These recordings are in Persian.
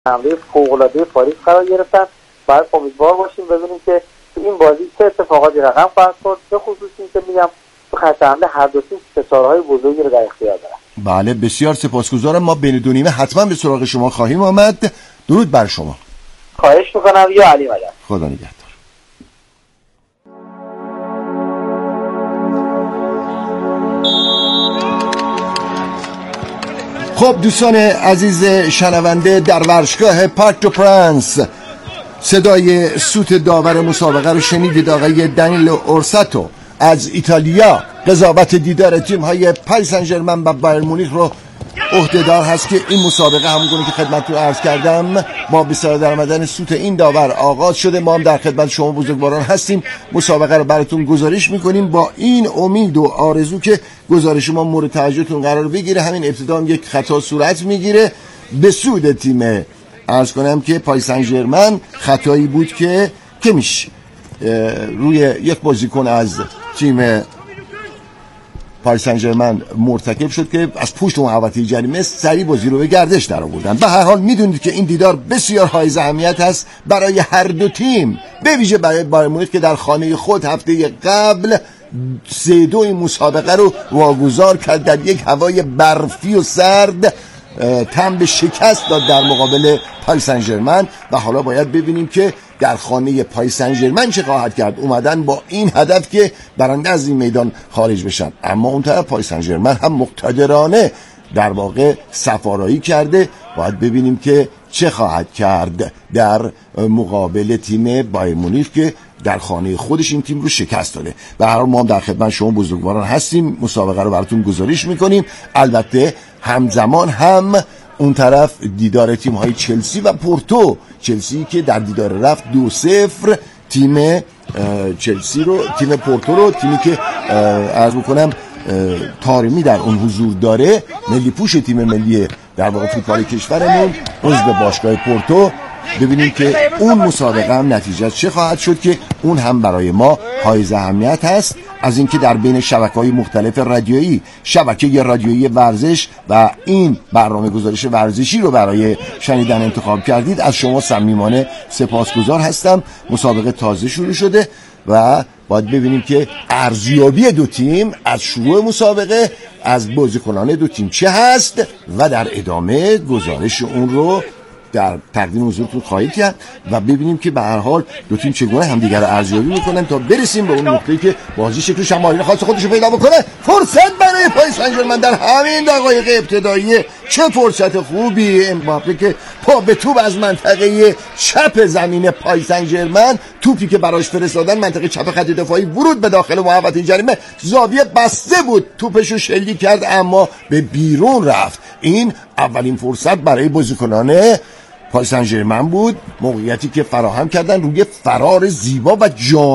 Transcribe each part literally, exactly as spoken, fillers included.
حمله فوق‌العاده پاریس قرار گرفتن. باید امیدوار باشیم ببینیم که تو این بازی چه اتفاقاتی رقم خواهد خورد، به خصوص این که میگم تو خط حمله هر دو تیم ستاره‌های بزرگی رو در اختیار دارن. بله بسیار سپاسگزارم. ما بین دو نیمه حتما به سراغ شما خواهیم آمد. درود بر شما. خواهش میکنم یا علی مدد. خدا نگهدار. خب دوستان عزیز شنونده، در ورزشگاه پارک دو پرنس صدای سوت داور مسابقه رو شنیدید. آقای دنیلو اورساتو از ایتالیا قضاوت دیدار تیم‌های پاریس سن ژرمن و بایر مونیخ رو عهده‌دار هست که این مسابقه همونگونه که خدمتتون عرض کردم ما به سر در آمدن سوت این داور آغاز شده. ما هم در خدمت شما بزرگواران هستیم، مسابقه رو براتون گزارش میکنیم با این امید و آرزو که گزارش ما مورد توجهتون قرار بگیره. همین ابتدا هم یک خطا صورت میگیره به سود تیم، عرض کنم که پاریس سن ژرمن. خطایی بود که کمیش روی یک بازیکن از تیم پاریس سن ژرمن مرتکب شد که از پشت محوطه جریمه سریع بازی رو به گردش در آوردن. به هر حال میدونید که این دیدار بسیار حائز اهمیت است برای هر دو تیم، به ویژه برای بایر مونیخ که در خانه خود هفته قبل سه دو این مسابقه رو واگذار کرد در یک هوای برفی و سرد، تم به شکست داد در مقابل پاریس سن ژرمن و حالا باید ببینیم که در خانه پاریس سن ژرمن چه خواهد کرد. اومدن با این هدف که برنده از این میدان خارج بشن، اما اون طرف پاریس سن ژرمن هم مقتدرانه در واقع سفارایی کرده. باید ببینیم که چه خواهد کرد در مقابل تیم بایر مونیخ که در خانه خودش این تیم رو شکست داده. به هر حال ما هم در خدمت شما بزرگواران هستیم، مسابقه رو براتون گزارش میکنیم. البته همزمان هم اون طرف دیدار تیم های چلسی و پورتو، چلسی که در دیدار رفت دو صفر تیم چلسی رو، تیم پورتو رو، تیمی که عرض میکنم تارمی در اون حضور داره، ملی پوش تیم ملی در واقع فوتبال کشورمون، عضو باشگاه پورتو. ببینیم که اون مسابقه هم نتیجه چه خواهد شد که اون هم برای ما حائز اهمیت هست. از اینکه در بین شبکه‌های مختلف رادیویی، شبکه رادیویی ورزش و این برنامه گزارش ورزشی رو برای شنیدن انتخاب کردید، از شما صمیمانه سپاسگزار هستم. مسابقه تازه شروع شده و باید ببینیم که ارزیابی دو تیم از شروع مسابقه از بازیکنان دو تیم چه هست و در ادامه گزارش اون رو در تقدیم حضورتون خواهید کرد و ببینیم که به هر حال دو تیم چگونه همدیگر رو ارزیابی میکنن تا برسیم به اون نقطه‌ای که بازی شکل شمایل خاص خودش رو پیدا بکنه. فرصت برای پاریس سن ژرمن در همین دقایق ابتدایی. چه فرصت خوبی! امباپه که پا به توپ از منطقه چپ زمین پاریس سن ژرمن، توپی که براش فرستادن منطقه چپ خط دفاعی، ورود به داخل محوطه جریمه، زاویه بسته بود، توپشو شلیک کرد اما به بیرون رفت. این اولین فرصت برای بازیکنان پاریس سن ژرمن بود، موقعیتی که فراهم کردن روی فرار زیبا و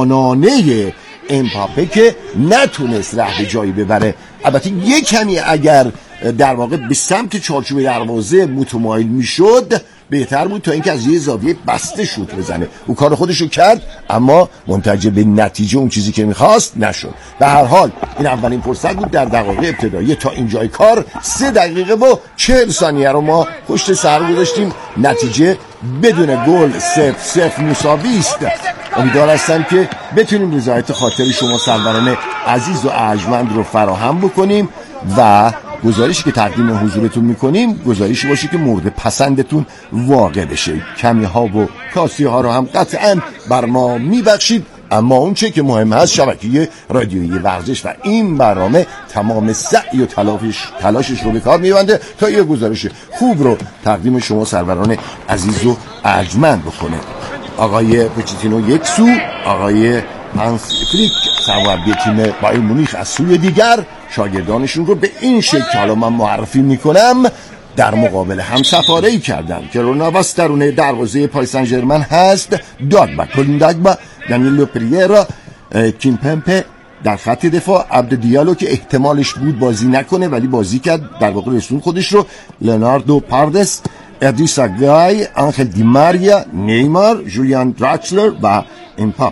جانانه امباپه که نتونست ره به جایی ببره. البته یک کمی اگر در واقع به سمت چارچوب دروازه متمایل میشد بهتر بود تا اینکه از یه زاویه بسته شوت بزنه. او کار خودشو کرد اما منتج به نتیجه اون چیزی که میخواست نشد. به هر حال این اولین فرصت بود در دقایق ابتدایی. تا اینجای کار سه دقیقه و چهل ثانیه رو ما پشت سر گذاشتیم، نتیجه بدون گل صفر صفر مساوی است. امیدوار هستم که بتونیم رضایت خاطر شما سروران عزیز و ارجمند رو فراهم بکنیم و گزارشی که تقدیم حضورتون میکنیم گزارشی باشه که مورد پسندتون واقع بشه. کمی ها و کاسی ها رو هم قطعا بر ما میبخشید، اما اون چه که مهم هست شبکه رادیویی ورزش و این برنامه تمام سعی و تلاشش تلاشش رو به کار میبنده تا یه گزارش خوب رو تقدیم شما سروران عزیز و ارجمند بکنه. آقای پوچتینو یک سو، آقای هانس فلیک سرمربی تیم بایر مونیخ از سوی دیگر، شاگردانشون رو به این شکل حالا من معرفی میکنم در مقابل هم سفاره‌ای کردن که روناواس درونه دروازه پاریس سن ژرمن هست، داگبا کلینداگبا، دانیلو پریرا، کیمپمپه در خط دفاع، عبد دیالو که احتمالش بود بازی نکنه ولی بازی کرد، در واقع رسون خودش رو، لئوناردو پاردس، ادریسا گای، آنخل دی ماریا، نیمار، جولیان دراکسلر و امباپه.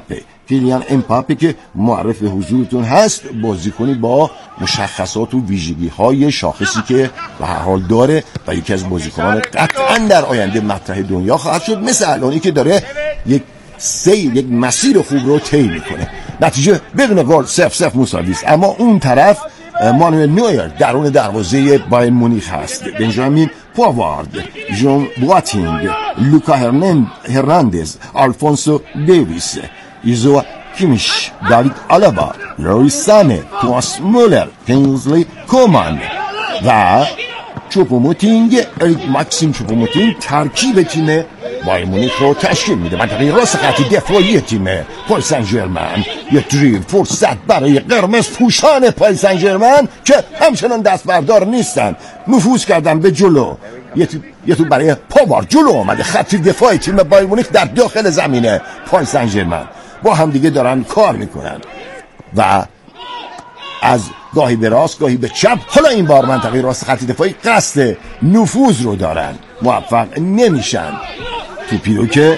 کیلیان امباپه که معرف حضورتون هست، بازیکنی با مشخصات و ویژگی های شاخصی که به هر حال داره و یکی از بازیکنان قطعا در آینده مطرح دنیا خواهد شد، مثل الانی که داره یک سیر یک مسیر خوب رو طی میکنه. نتیجه بدون گل صفر صفر مساوی است. اما اون طرف مانوئل نویر درون دروازه بایر مونیخ هست. بنجامین پاوارد، ژون بواتینگ، لوکا هرناندز، آلفونسو دیویس، ایزو کیمیش، داوید آلابا، لوئیس سانه، توماس مولر، کینگزلی کومان و چوپوموتینگ، اریک ماکسیم چوپوموتینگ ترکیب تیم بایر مونیخ رو تشکیل میده. منطقه راست خط دفاعی تیم پاریس سن ژرمن، یک دریبل فرصت برای قرمز پوشان پاریس سن ژرمن که همچنان دست بردار نیستن، نفوذ کردن به جلو. یه تو یه تو برای پاوارد جلو آمده. خط دفاعی تیم بایر مونیخ در داخل زمینه پاریس سن ژرمن با هم دیگه دارن کار میکنن و از گاهی به راست گاهی به چپ. حالا این بار منطقه راست خط دفاعی قصد نفوذ رو دارن، موفق نمیشن. توپی رو که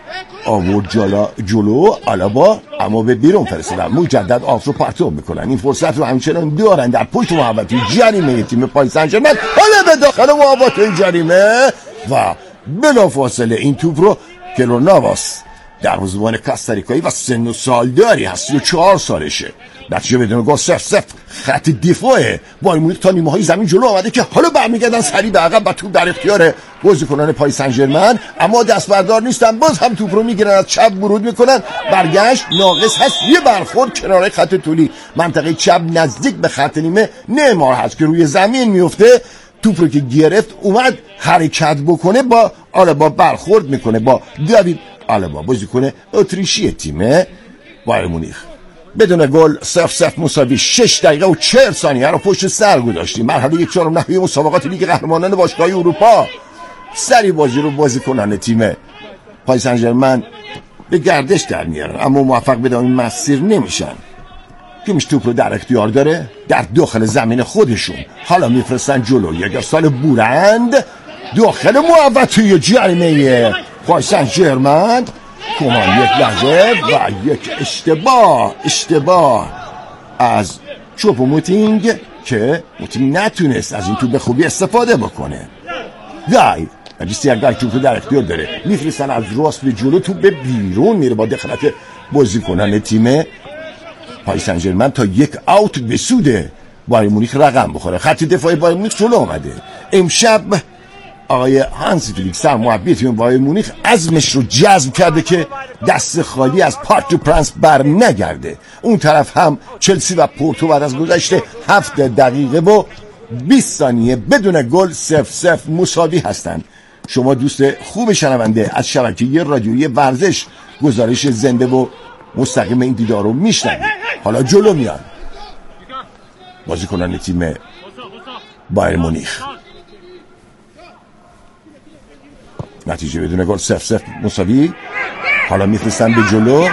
آورد جلو جلو آلابا اما به بیرون فرستادن، مجدد آف رو پرتاب میکنن. این فرصت رو همچنان دارن در پشت محوطه جریمه تیم پاریس سن ژرمن. حالا به داخل محوطه جریمه و بلافاصله این توپ رو کلور نواس دروازه‌بان کاستاریکایی و سن و سالداری هست، سی و چهار سالشه. نتیجه بدون گل صفر صفر. خط دفاع بایر مونیخ تا نیمه های زمین جلو آمده که حالا برمیگردن سریع به عقب و توپ در اختیار بازیکنان پاریس سن ژرمن، اما دست بردار نیستن. باز هم توپ رو میگیرن، از چپ ورود میکنن، برگشت ناقص هست. یه برخورد کنار خط طولی منطقه چپ نزدیک به خط نیمه نیمار هست که روی زمین میفته. توپ رو که گرفت اومد حرکت بکنه، با آلابا برخورد میکنه، با داوید آلابا بازیکن اتریشی تیم بایر مونیخ. بدون گل صفر صفر مساوی. شش دقیقه و چهل ثانیه رو پشت سر گذاشتیم. مرحله یک چهارم نهایی مسابقات لیگ قهرمانان باشگاه‌های اروپا. سری بازی رو بازیکنان تیم پاریس سن ژرمن به گردش در میارن اما موفق به این مسیر نمیشن. کیمیش توپ رو در اختیار داره در داخل زمین خودشون. حالا میفرستن جلو. یک سال بورند داخل محوطه جریمه پاریس سن ژرمن. کمان یک لحظه و یک اشتباه اشتباه از چوپوموتینگ که موتینگ نتونست از این توپ به خوبی استفاده بکنه. دای نجیسی اگر توپ در اختیار داره میفرستن از راست به جلو، توپ به بیرون میره با دخالت بازیکنان تیم پاریس سن ژرمن تا یک اوت به سود بایر مونیخ رقم بخوره. خط دفاعی بایر مونیخ جلو آمده. امشب آقای هانسی فلیک سرمربی تیم بایر مونیخ عزمش رو جزم کرده که دست خالی از پارک دو پرنس بر نگرده. اون طرف هم چلسی و پورتو بعد از گذشته هفت دقیقه و بیست ثانیه بدون گل صفر صفر مساوی هستند. شما دوست خوب شنونده از شبکه رادیویی ورزش گزارش زنده و مستقیم این دیدار رو میشنوید. حالا جلو میان بازیکنان تیم بایر مونیخ. نتیجه بدون گل صفر صفر مساوی. حالا میفرستن به جلو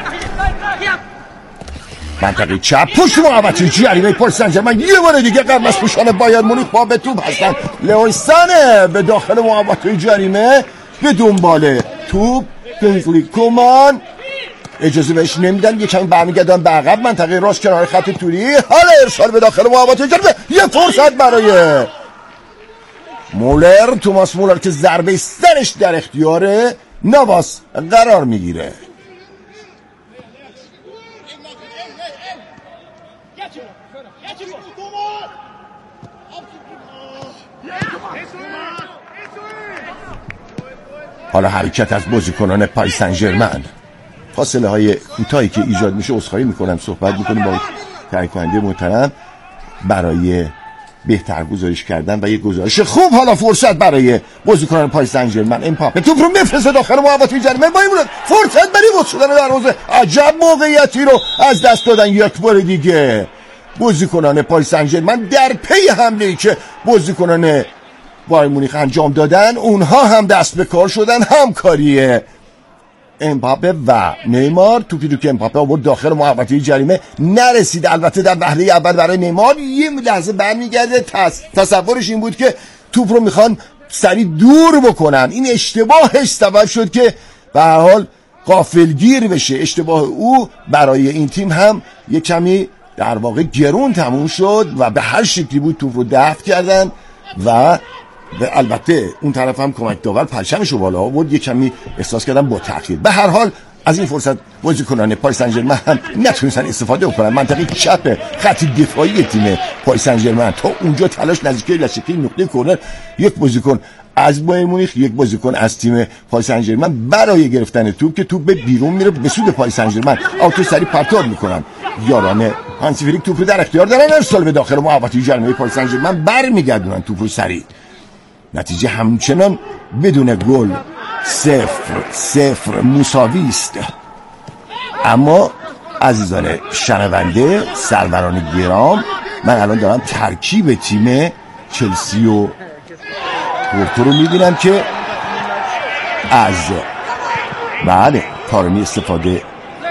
منطقه چپ پشت محوطه جریمه پاریس سن ژرمن. یه بار دیگه قرمز پوشان بایر مونیخ با به توپ هستن. لوئیس سانه به داخل محوطه جریمه به دنبال توپ. کینگزلی کومان اجازه بهش نمیدن، یه کمی برمیگردن به عقب منطقه راست کنار خط طولی. حالا ارسال به داخل محوطه جریمه. یه فرصت برای مولر، توماس مولر که ضربه سرش در اختیار نواس قرار میگیره. حالا حرکت از بازیکنان پاریس سن ژرمن. فاصله های کوتاهی که ایجاد میشه عذرخواهی میکنم، صحبت میکنیم با تهیه کننده محترم برای بهتر گزارش کردن و یک گزارش خوب. حالا فرصت برای بازیکنان پاریس سن ژرمن. امباپه توپ رو میفرسته داخل محوطه جریمه. باید فرصت برای وصول شدن دروازه. عجب موقعیتی رو از دست دادن یک بار دیگه بازیکنان پاریس سن ژرمن در پی حمله‌ای که بازیکنان بایر مونیخ انجام دادن. اونها هم دست به کار شدن. همکاری امباپه و نیمار. توپی رو که امباپه آورد داخل محوطه جریمه نرسید. البته در وهله اول برای نیمار یه لحظه برمیگرده. تص... تصورش این بود که توپ رو میخوان سریع دور بکنن. این اشتباهش سبب شد که به هر حال غافلگیر بشه. اشتباه او برای این تیم هم یک کمی در واقع گرون تموم شد و به هر شکلی بود توپ رو دفع کردن و البته اون طرف هم کمک داور پرچمش رو بالا آورد، یک کمی احساس کردم با تأخیر. به هر حال از این فرصت بازیکنان پاریس سن ژرمن هم نتونستن استفاده بکنن. منطقه چپ خط دفاعی تیم پاریس سن ژرمن تا اونجا تلاش نزدیکی لشکی نقطه کرنر، یک بازیکن از بایر مونیخ، یک بازیکن از تیم پاریس سن ژرمن برای گرفتن توپ که توپ به بیرون میره به سود پاریس سن ژرمن، آوتو سری پرتاب میکنن. یاران هانسی فلیک توپ رو در اختیار دارن، ارسال به داخل محوطه جریمه پاریس سن ژرمن، برمیگردونن توپ رو سری. نتیجه همچنان بدون گل صفر صفر مساوی است. اما عزیزان شنونده، سروران گرام، من الان دارم ترکیب تیم چلسی و پورتو رو میبینم که از بله تارمی استفاده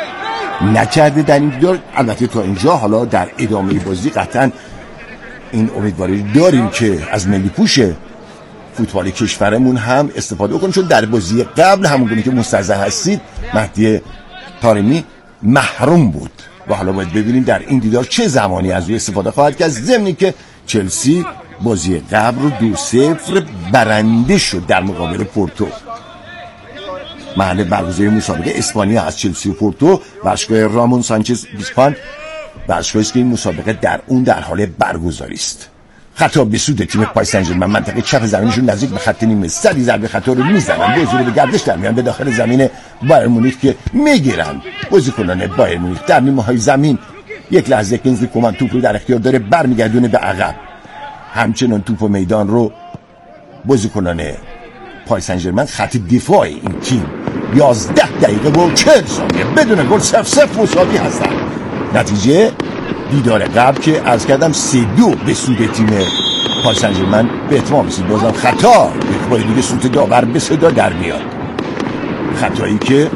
نکرده در این دیدار. البته تا اینجا حالا در ادامه بازی قطعا این امیدواری داریم که از ملی پوش فوتبال کشورمون هم استفاده کنیم، چون در بازی قبل همونگونه که مستحضر هستید مهدی طارمی محروم بود و حالا باید ببینیم در این دیدار چه زمانی از روی استفاده خواهد کرد. ضمنی که چلسی بازی قبل رو دو صفر برنده شد در مقابل پورتو. محل برگزاری مسابقه اسپانیا از چلسی و پورتو ورزشگاه رامون سانچز پیزجوان، ورزشگاهی است که این مسابقه در اون در حال برگزاری است. خطا به سود تیم پاریس سن ژرمن، منطقه چپ زمینشون نزدیک به خط نیمه، سری ضربه خطا رو میزنن، بازی رو به گردش در میان به داخل زمین بایر مونیخ که میگیرن. بازیکنان بایر مونیخ در نیمه های زمین یک لحظه کنزلی کومان توپ رو در اختیار داره، برمیگردونه به عقب. همچنان توپ و میدان رو بازیکنان پاریس سن ژرمن خط دفاع این تیم یازده دقیقه و چهل ثانیه بدون گل صفر صفر مساوی هستن. نتیجه دیدار قبل که عرض کردم سه دو به سود تیم پاریس سن ژرمن به اتمام رسید. بازم خطا، یک بار دیگه سوت داور به صدا در میاد، خطایی که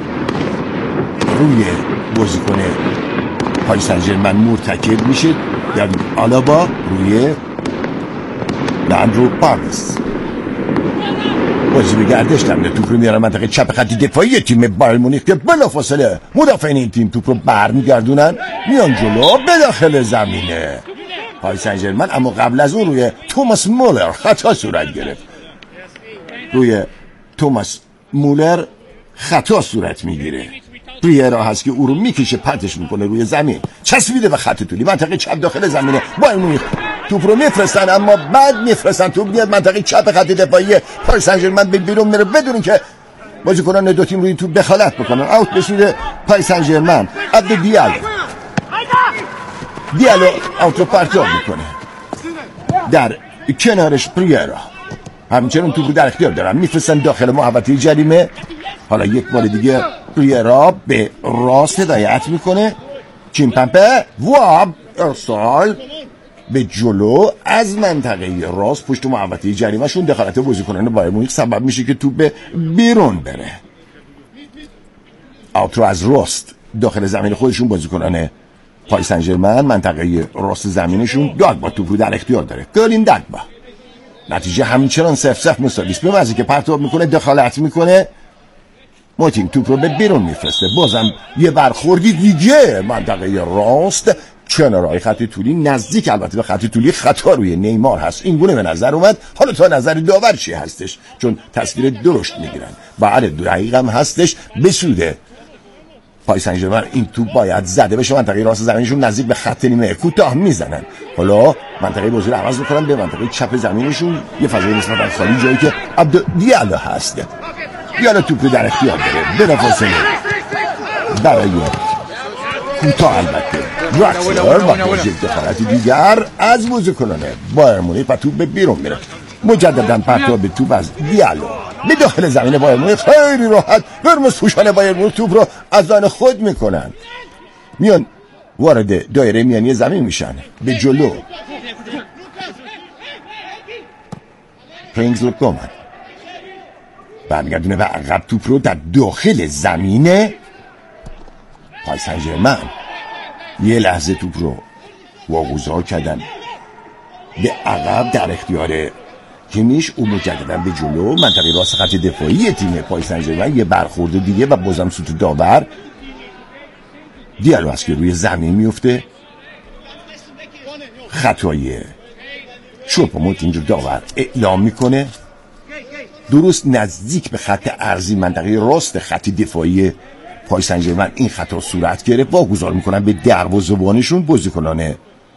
روی بازیکن پاریس سن ژرمن مرتکب میشه، یعنی آلابا روی لاندرو پارس. بازی به گردش در میاد، توپ رو میارن منطقه چپ خط دفاعی تیم بایر مونیخ که بلافاصله مدافعین این تیم توپ رو برمیگردونن میان جلو به داخل زمینه پاریس سن ژرمن. اما قبل از اون روی توماس مولر خطا صورت گرفت، روی توماس مولر خطا صورت میگیره. پریرا هست که او رو میکشه پرتش میکنه روی زمین، چسبیده به خط طولی منطقه چپ داخل زمینه بایر مونیخ. توپ رو میفرستن اما بعد میفرستن توپ میاد منطقه چپ خط دفاعی پاریس سن ژرمن به بیرون میره بدون اینکه بازیکنان دو تیم روی این توپ دخالت بکنن. اوت به سود پاریس سن ژرمن. عبد دیالو دیالو اوت رو پرتاب میکنه، در کنارش پریرا همچنان توپ رو در اختیار دارن، میفرستن داخل محوطه جریمه. حالا یک بار دیگه پریرا به راست هدایت میکنه، کیمپمپه واب ارسال به جلو از منطقه راست پشت محوطه جریمه شون. دخالت بازیکنان بایر مونیخ سبب میشه که توپ به بیرون بره. اوت رو از راست داخل زمین خودشون بازیکنان پاریس سن ژرمن منطقه راست زمینشون داگبا توپ رو در اختیار داره، گلین داگبا. نتیجه همچنان صفر صفر مساوی است. به محضی که پرتاب میکنه دخالت میکنه، موتینگ توپ رو به بیرون میفرسته. بازم یه برخوردی دیگه منطقه راست کنارهای خط طولی نزدیک البته به خط طولی، خطا روی نیمار هست. این گونه به نظر اومد. حالا تا نظر داور چی هستش، چون تصویر درشت میگیرن. بعد دقیقه هم هستش به سود پاریس سن ژرمن. این توپ باید زده بشه، منطقه راست زمینشون نزدیک به خط نیمه کوتاه میزنن. حالا منطقه بازی رو عوض میکنن به منطقه چپ زمینشون، یه فضای نسبتا خالی جایی که عبد دیالو هست. دیالو توپ رو در اختیار داره بلافاصله برای کوتاه البته راکسلر و باز یک دخالت دیگر از بازیکنان بایر مونیخ و توپ به بیرون میره. مجددا پرتاب توپ از دیالو به داخل زمین بایر مونیخ. خیلی راحت قرمز پوشان بایر مونیخ توپ رو از آن خود میکنن، میان وارد دایره میانی زمین میشن به جلو. پرینگز لوکومن برمیگردونه و عقب توپ رو در داخل زمین پاریس سن ژرمن. یه لحظه توپ رو واگذار کردن به عقب در اختیار کیمیش او مجددا به جلو منطقه راست خط دفاعی تیم پاریس سن ژرمن یه برخورد دیگه و بازم سوت داور. دیالو است که روی زمین میفته، خطای شورپوموتینگ رو داور اعلام میکنه. درست نزدیک به خط ارضی منطقه راست خط دفاعی پاریس سن ژرمن این خطا صورت گرفت. واگذار میکنن به دروازه‌بانشون بازیکنان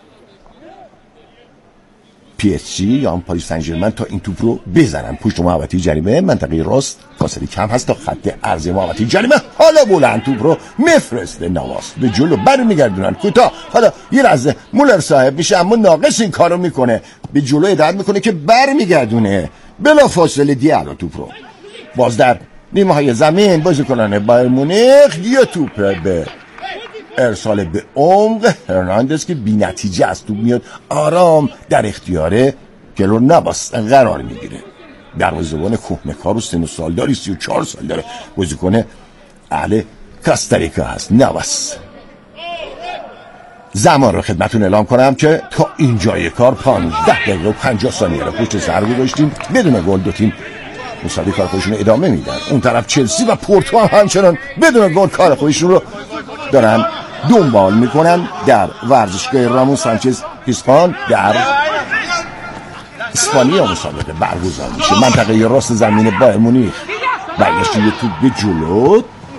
پی اس جی یا پاریس سن ژرمن تا این توپ رو بزنن پشت محوطه جریمه منطقه راست. فاصله کم هست تا خط ارضی محوطه جریمه. حالا بلند توپ رو میفرسته نواس به جلو برمیگردونن کوتاه. حالا یه لحظه مولر صاحب میشه اما ناقص این کارو میکنه، به جلو هدایت میکنه که برمیگردونه بلا فاصله دیالو توپ رو باز در نیمه های زمین. بازیکنان بایر مونیخ یه توپ به ارسال به عمق هرناندز که بی نتیجه از توپ میاد آرام در اختیار کلور نواس قرار میگیره. دروازه‌بان کهنه‌کار و سن و سالداری سی و چهار سال داره، بازیکن اهل کاستاریکا هست نواس. زمان رو خدمتون اعلام کنم که تا اینجای کار پانزده دقیقه و پنجاه ثانیه رو پشت سر گذاشتیم بدون گل. دو تیم مساوی کار خودشون ادامه میدن. اون طرف چلسی و پورتو هم همچنان بدون گل کار خودشون رو دارن دنبال میکنن. در ورزشگاه رامون سانچز پیزخوان در اسپانیا مسابقه برگزار میشه. منطقه راست زمین بایر مونیخ برگشت یه توپ به جلو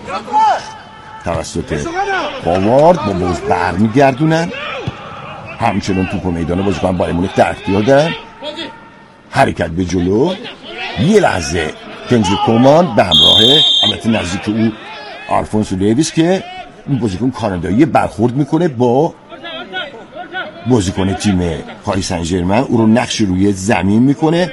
توسط پاوارد با بوز برمیگردونن. همچنان توپ و میدان بازیکن بایر مونیخ در اختیار دارن. حرکت به جلو. یه لحظه کنزی کومان به همراه البته نزدیک او آلفونسو دیویس که این بازیکن کانادایی برخورد میکنه با بازیکن تیم پاریس سن ژرمن، او رو نقش روی زمین میکنه.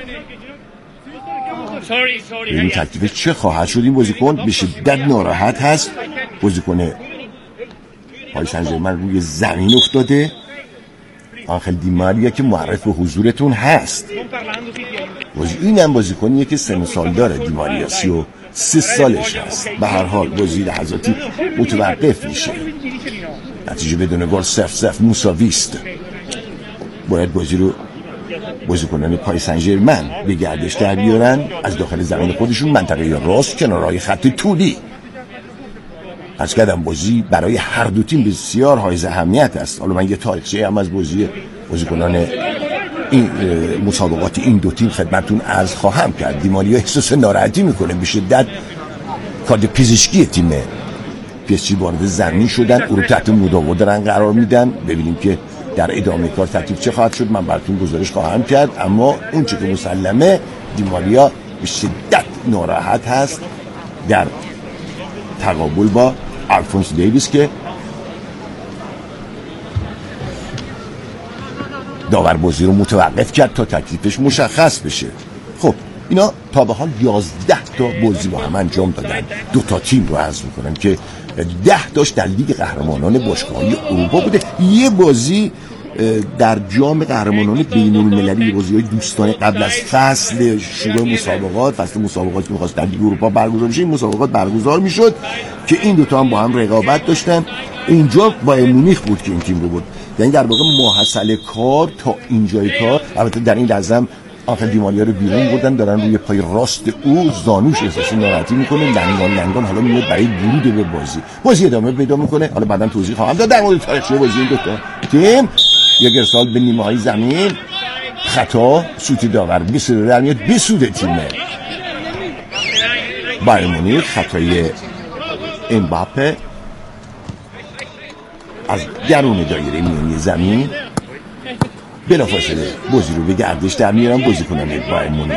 این تکلیف چه خواهد شد؟ این بازیکن به شدت ناراحت هست. بازیکن پاریس سن ژرمن روی زمین افتاده. آنخل دی ماریا که معرف به حضورتون هست. این هم بازیکنیه که سن سال داره. دی ماریا سی و سه سالش هست. به هر حال بازی لحظاتی متوقف میشه. نتیجه بدون گل صفر صفر مساوی است. باید بازی رو بازیکنان پاریس سن ژرمن به گردش در بیارن از داخل زمین خودشون منطقه راست کنارهای خط طولی. از کردم بازی برای هر دو تیم بسیار حائز اهمیت است. حالا من یه تاریخچه هم از بازی بازیکنان این مسابقات این دو تیم خدمتون عرض خواهم کرد. دیماریا احساس ناراحتی میکنه به شدت. کارت پزشکی تیم پی اس جی وارد زمین شدن، او رو تحت مداوا دارن قرار میدن. ببینیم که در ادامه کار تکلیف چه خواهد شد من براتون گزارش خواهم کرد. اما اون چه که مسلمه دیماریا به شدت ناراحت هست در تقابل با آلفونسو دیویس که داور بازی رو متوقف کرد تا تکلیفش مشخص بشه. خب اینا تا به حال یازده تا بازی با هم انجام دادن. دو تا تیم رو عرض میکنن که ده تاش در لیگ قهرمانان باشگاه‌های اروپا بوده. یه بازی در جام قهرمانان بین‌المللی، بازی‌های دوستانه قبل از فصل شروع مسابقات، فصل مسابقاتی که می‌خواست در لیگ اروپا برگزار بشه، این مسابقات برگزار می‌شد که این دو تا هم با هم رقابت داشتن. اونجا بایر مونیخ بود که این تیم رو بود. یعنی در واقع محصل کار تا اینجای کار. البته در این لحظه آخر دیماریا رو بیرون بردن، دارن روی پای راست او زانوش احساس ناراحتی میکنه. لنگان لنگان حالا میاد برای ورود به بازی. بازی ادامه پیدا میکنه. حالا بعداً توضیح خواهم داد در مورد تاریخچه بازی این دو تا تیم. یک ارسال به نیمه های زمین، خطا، سوتی داور بسیار در میاد به سود تیم بایر مونیخ. خطای امباپه از درون دایره میانی زمین. بلافاصله بازی رو به گردش در میارن بازیکنان بایر مونیخ.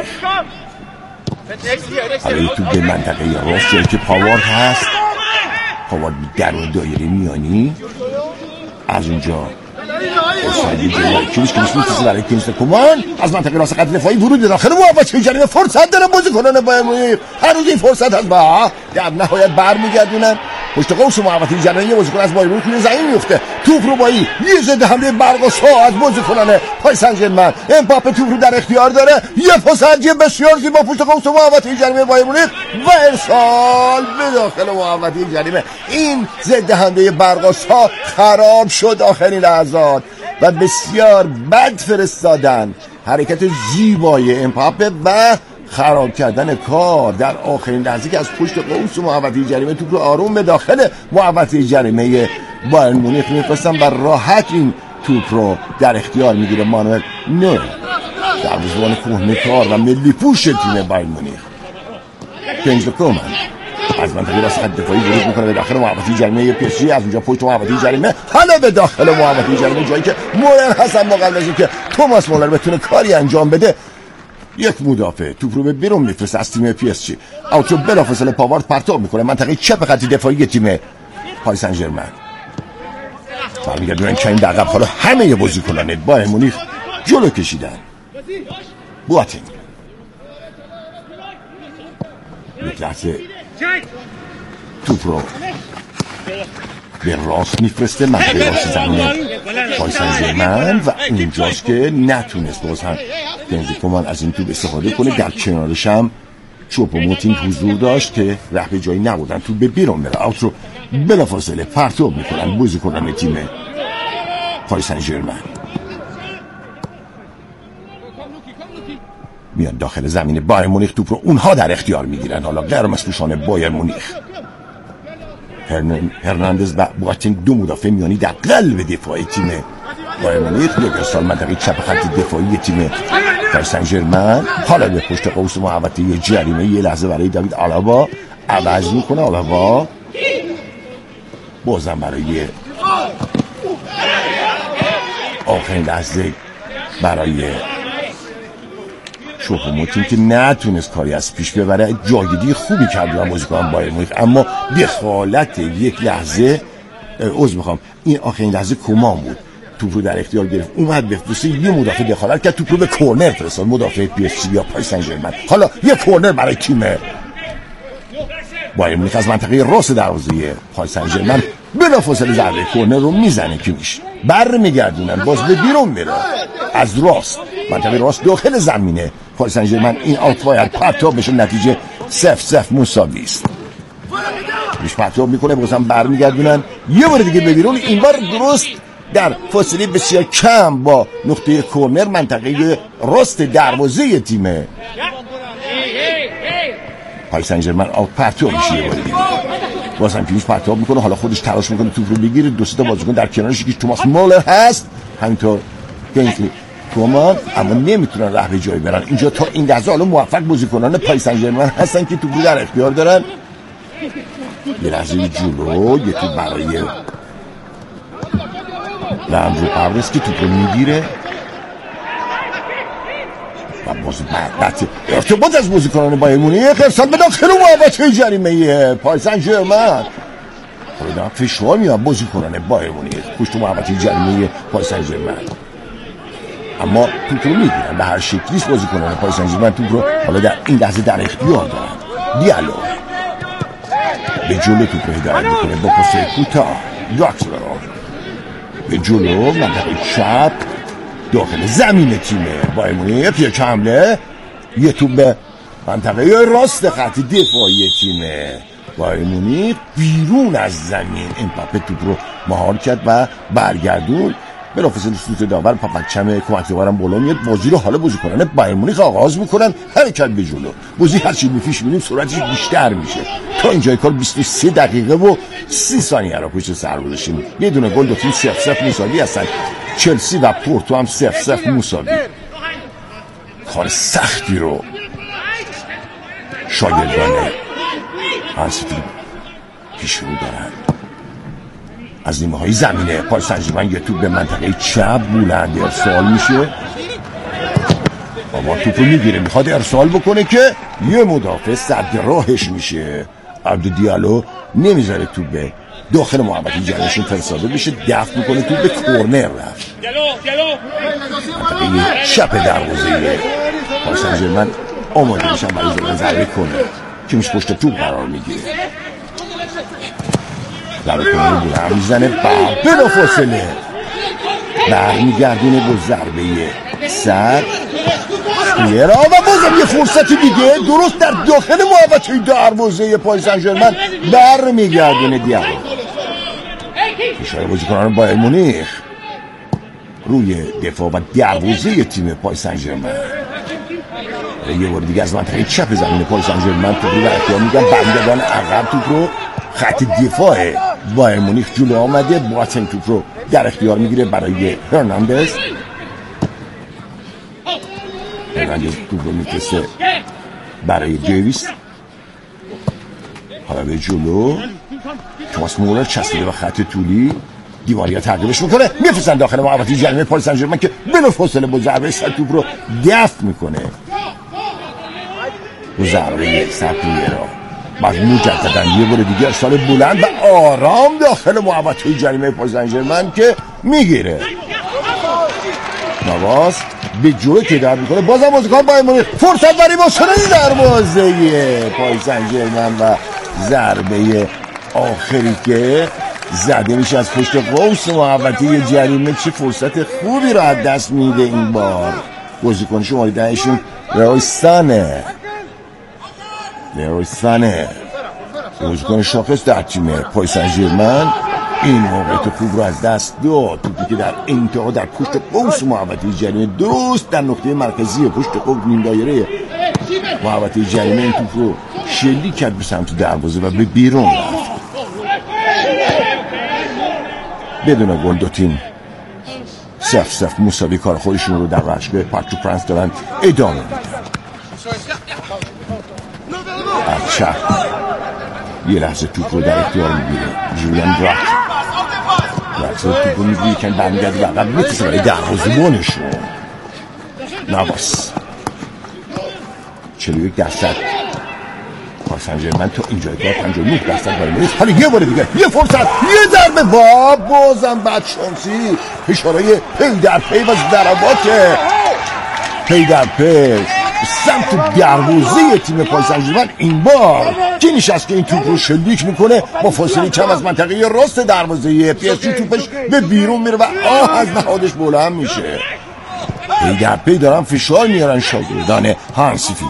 حالا تو به منطقه راست جایی که پاوارد هست، پاوارد درون دایره میانی از اونجا ارسالی جلوی کلیش کلیش میتیزه برای کنیست کمان از منطقه راست خط دفاعی ورود داخل محوطه جریمه. فرصت دارن بازیکنان بایر مونیخ، هر روز این فرصت هست با در نهایت برمیگردونن پشت قوس محوطه جریمه. یه بازیکن از بایر مونیخ روی زمین میفته، توپ رو با این یه ضد حمله برق‌ها از بازیکنان پاریس سن ژرمن. امباپه توپ رو در اختیار داره، یه پاسنجی بسیار زیبا پشت قوس محوطه جریمه بایر مونیخ و ارسال به داخل محوطه جریمه. این ضد حمله برق‌ها خراب شد آخرین لحظات و بسیار بد فرستادن حرکت زیبای امباپه و خراب کردن کار در آخرین لحظه که از پشت قوس محوطه جریمه توپ رو آروم به داخل محوطه جریمه بایرن مونیخ میفرستن و راحت این توپ رو در اختیار میگیره مانوئل نویر، دروازه‌بان کهنه‌کار و ملی پوش تیم بایرن مونیخ. کنگزلی کومن از منطقه راست خط دفاعی ورود میکنه به داخل محوطه جریمه پی اس جی، از اونجا پشت محوطه جریمه حالا به داخل محوطه جریمه، جایی که مولر هستن با قبل از اینکه توماس مولر بتونه کاری انجام بده یک مدافع توپ رو به بیرون میفرسته از تیم پی اس جی. اوتو بلافاصله پاوارد پرتاب میکنه منطقه چپ خط دفاعی تیم پاریس سن ژرمن. برمیگردونن که این در عقب حالا همه بازیکنان بایرن مونیخ جلو کشیدن. بواتینگ یک لحظه توپ رو به راست میفرسته منطقه راست زمین پاریس سن ژرمن و اونجاست که نتونست باز هم کنگزلی کومن از این توپ استفاده کنه. در کنارش هم چوپوموتینگ حضور داشت که ره به جایی نبودن توپ به بیرون بره. اوت رو بلافاصله پرتاب میکنن بازیکنان تیم پاریس سن ژرمن. میان داخل زمین بایرن مونیخ، توپ رو اونها در اختیار میگیرن. حالا قرمزپوشان بایرن مونیخ هرناندز و بواتینگ دو مدافع میانی در قلب دفاع تیم بایرن مونیخ، یک ارسال منطقه چپ خط دفاعی تیم پاریس سن ژرمن. حالا به پشت قوس محوطه جریمه یه لحظه برای داوید آلابا عوض میکنه. آلابا بازم برای آخرین لحظه برای چوپوموتینگ که نتونست کاری از پیش ببره. جایگیری خوبی کردن بازیکن بایرن مونیخ، اما دخالت یک لحظه عذر میخوام این آخرین لحظه کومان بود، توپ رو در اختیار گرفت، اومد بفرسته یه مدافع دخالت کرد، توپ رو به کورنر فرستاد. مدافع پی اس جی یا پاریس سن ژرمن. حالا یه کورنر برای تیم بایرن مونیخ از منطقه راست دروازه پاریس سن ژرمن بلافاصله ضربه کورنر رو میزنه که میشه برمیگردونن باز به بیرون میره از راست منطقه راست داخل زمینه پاریس سن ژرمن. این آوت باید پرتاب بشه، نتیجه صفر صفر مساوی است. روش پرتاب میکنه بازم برمیگردونن یه بار دیگه به بیرون، این بار درست در فاصله بسیار کم با نقطه کورنر منطقه راست دروازه تیم پاریس سن ژرمن آوت پرتاب میشه. یه بار دیگه بازم پیش پرتاب میکنه، حالا خودش تلاش میکنه توپ رو بگیره. دو سه تا بازیکن در کنارش که توماس مولر هست، همینطور کنگزلی کومان، اما نمیتونن ره به جایی برن. اینجا تا این لحظه حالا موفق بازیکنان پاریس سن ژرمن هستن که توپ رو در اختیار دارن. یه لحظه جلو یه توپ برای لندرو پاولس که توپ رو میگیره و باز بعد ارتباط از بازیکنان بایرن مونیخ ارسال به داخل محوطه جریمه پاریس سن ژرمن. حالا فشار میاد بازیکنان بایرن مونیخ پشت محوطه جریمه پاریس سن ژرمن، اما توپ رو میگیرن. به هر شکلیش بازیکنان پاریس سن ژرمن توپ رو حالا در این لحظه در اختیار دارن. دیالو به جلو توپ رو هدایت میکنه با پاس کوتاه. دراکسلر به جلو منطقه چپ داخل زمین تیم بایرن مونیخ. یک حمله یه توپ به منطقه راست خط دفاعی تیم بایرن مونیخ بیرون از زمین. امباپه توپ رو مهار کرد و برگردون. بلافاصله سوت داور پاپکچم کمک داورم بالا میاد. بازی رو حالا بازیکنان بایرن مونیخ آغاز میکنن. حرکت به جلو، بازی هر چی میفیش میبینیم سرعتش بیشتر میشه. تا اینجای کار بیست و سه دقیقه و سی ثانیه رو پشت سر گذاشتیم. یه دونه گل دو تیم صفر صفر مساوی هستن. چلسی و پورتو هم صفر صفر مساوی. کار سختی رو شاگردان هانسی فلیک پیش رو دارن. از نیمه های زمینه پاریس سن ژرمن یه توپ به منطقه چپ بلند ارسال میشه. بابا توپ رو میگیره میخواد ارسال بکنه که یه مدافع صد راهش میشه. عبد دیالو نمیذاره توپ به داخل محوطه جریمهشون فرستاده بشه، دفع میکنه توپ به کورنر رفت. منطقه چپ دروازه پاریس سن ژرمن آماده میشن برای زدن ضربه کورنر که میشه پشت توپ قرار میگیره. ضربه کورنر بلند میزنه بلا فاصله برمیگردونه با ضربه سر و بازم یه فرصت دیگه درست در داخل محوطه دروازه پاریس سن ژرمن برمیگردونه دیالو. فشار بازیکنان بایرن مونیخ روی دفاع و دروازه تیم پاریس سن ژرمن. یه بار دیگه از منطقه چپ زمین پاریس سن ژرمن توپ رو در اختیار میگم، برمیگردن عقب توپ رو، خط دفاع بایر مونیخ جلو آمده، بواتنگ توپ رو در اختیار میگیره برای هرناندز. هرناندز توپ رو میفرسته برای دیویس، حالا به جلو توماس مولر چسبیده به خط طولی، دیواریا تعقیبش میکنه، میفرستن داخل محوطه جریمه پاریس سن ژرمن که بلافاصله با ضربه سر توپ رو دفع میکنه. با ضربه سرپیه را بعد مجددا یه بار دیگه ارسال بلند و آرام داخل محوطه جریمه پاریس سن ژرمن که میگیره. نواس به جلو که در میکنه، بازم بازیکن بایر مونیخ فرصت برای واسطه دروازه پاریس سن ژرمن و ضربه آخری که زده میشه از پشت قوس محوطه جریمه. چه فرصت خوبی رو از دست میده این بار بازیکن شماره دهشون لیروی سانه. لیروی سانه بازیکن شاخص در تیم پاریس سن ژرمن این موقعیت خوب رو از دست داد، توپی که در انتها در پشت قوس محوطه جریمه درست در نقطه مرکزی پشت قوس نیم دایره محوطه جریمه این توپ رو شلیک کرد به سمت دروازه و به بیرون رفت. بدون گل دو تیم سف سف مساوی کار خودشون رو در ورزشگاه پارک دو پرنس دارن ادامه میدن. از چپ یه لحظه توپ رو در اختیار میگیره جولیان دراک، لحظه توپ رو میگیره یکن برمیگرده و عقب میتیسه برای دروازه‌بانشون. نواس چهل و یک درصد پاریس سن ژرمن تا اینجای کار پنجاه و نه درصد بایر مونیخ. حالا یه بار دیگه یه فرصت، یه ضربه و بازم بعد شانسی، اشاره پی در پی و ضربات پی در پی سمت دروازه تیم پاریس سن ژرمن. این بار کی نشست که این توپ رو شلیک میکنه با فاصله کم از منطقه راست دروازه پی اس جی، توپش به بیرون میره و آه از نهادش بلند میشه. پی در پی دارن فشار میارن شاگردان هانسی فلیک.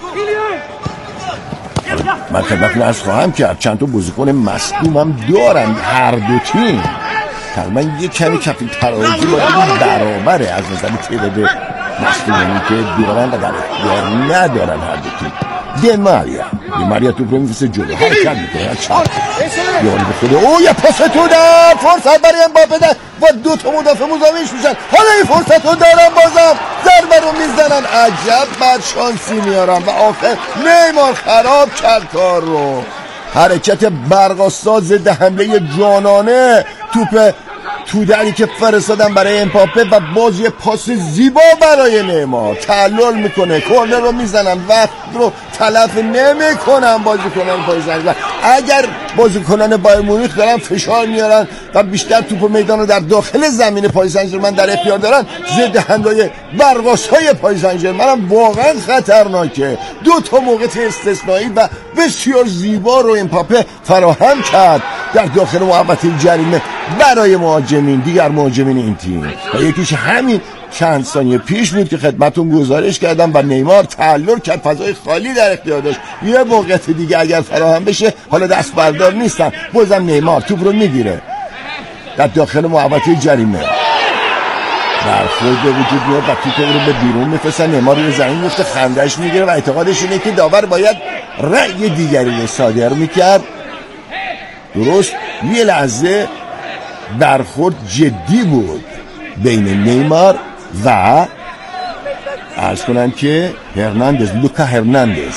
من خدمتتون عرض خواهم کرد چند تا بازیکن مصدوم هم دارن هر دو تیم، تقریبا یه کمی کفی ترازی باید برابره از نظر تعداد مصدومی که دارن و در اختیار ندارن هر دو تیم. دی ماریا دی ماریا توپ رو میفرسته جلو، حرکت میکنه چپ یعنی به خوده او یه پاس تو دار، فرصت برای امباپه ده و دو تا مدافع مزاحمش میشن. حالا این فرصت رو دارن، بازم ضربه رو میزنن، عجب بعد شانسی میارن و آخر نیمار خراب کرد کار رو. حرکت برق‌آسا ضد حمله جانانه، توپ تو دری که فرستادن برای امباپه و باز یه پاس زیبا برای نیمار، تعلل میکنه، کورنر رو میزنن، وقت رو تلف نمیکنن بازیکنان پاریس سن ژرمن. اگر بازیکنان بایر مونیخ دارن فشار میارن و بیشتر توپ میدان رو در داخل زمین پاریس سن ژرمن در اختیار دارن، ضد حمله برق‌آسای پاریس سن ژرمن هم واقعا خطرناکه. دو تا موقعیت استثنایی و بسیار زیبا رو امباپه فراهم کرد در داخل محوطه جریمه برای مهاجمین، دیگر مهاجمین این تیم، و یکیش همین چند ثانیه پیش بود که خدمتون گزارش کردم و نیمار تعلل کرد، فضای خالی در اختیار داشت. یه موقعیت دیگه اگر فراهم بشه، حالا دست بردار نیستن، بازم نیمار توپ رو میگیره در داخل محوطه جریمه، برخورد به وجود میاد و توپ رو به بیرون میفرستن. نیمار روی زمین میفته، خندش میگیره و اعتقادش اینه که داور باید رأی دیگری رو صادر میکرد. درست یه لحظه برخورد جدی بود بین نیمار و عرض کنم که هرناندز، لوکا هرناندز.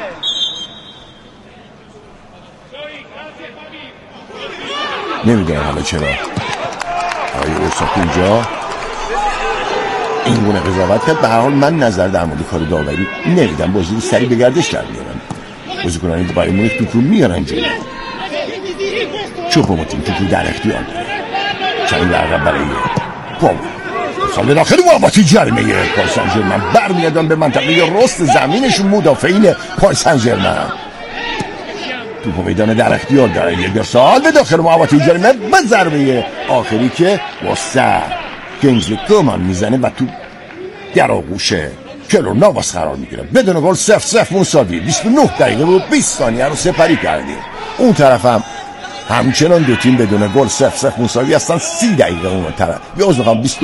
نمیدونم حالا چرا آقای اورساک اینجا این گونه قضاوت کرد. به هر حال من نظر در مورد کار داوری نمیدم، بازی رو سریع به گردش در میارن، بازیکنان بایر مونیخ توپ رو میارن جلو، چوپوموتینگ توپ رو در اختیار داره، چند عقب برای پاو سال داخل محوطه جریمه پاریس سن ژرمن، برمیادن به منطقه راست زمینشون مدافعین پاریس سن ژرمن. توپ میدان در اختیار داره، یک سال به داخل محوطه جریمه به ضربه آخری که با سر کینگزلی کومان میزنه و تو در آغوش کلور نواس قرار میگیره. بدون گل صفر صفر مساوی. بیست و نه دقیقه و بیست ثانیه رو سپری کردیم. اون طرف هم همچنان دو تیم بدون گل صفر صفر مساوی هستن. سی دقیقه اون طرف یا از